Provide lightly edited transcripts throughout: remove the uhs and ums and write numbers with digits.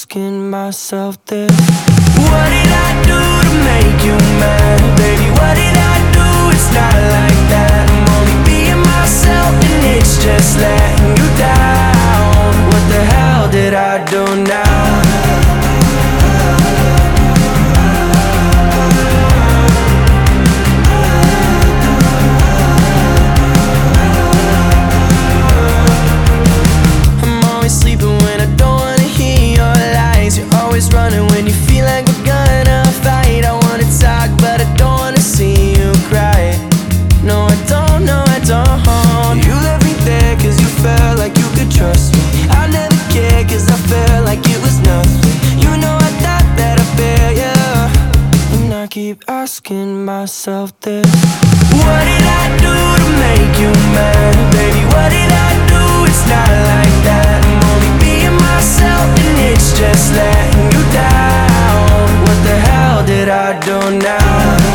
asking myself this. What did I do to make you mad? Baby, what did I do? It's not like that. I'm only being myself and it's just letting you down. What the hell did I do now? Running when you feel like we're gonna fight. I wanna talk, but I don't wanna see you cry. No, I don't, no, I don't. You left me there cause you felt like you could trust me. I never cared cause I felt like it was nothing. You know I thought that I failed, yeah. And I keep asking myself this. What did I do to make you mad? Baby, what did I do? It's not like that. I'm only being myself and it's just letting you down. What the hell did I do now?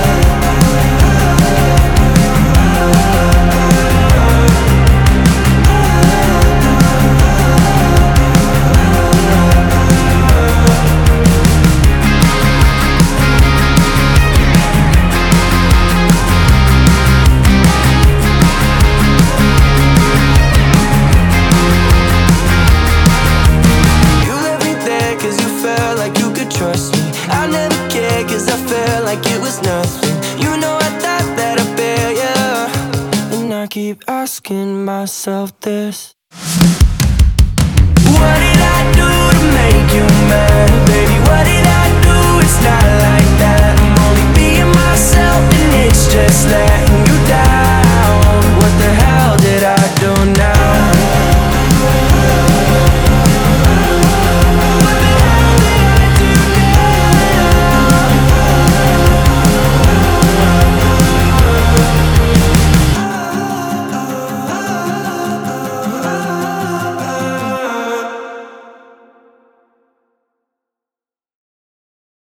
Trust me, I never cared cause I felt like it was nothing. You know I thought that I failed, yeah. And I keep asking myself this. What did I do to make you mad?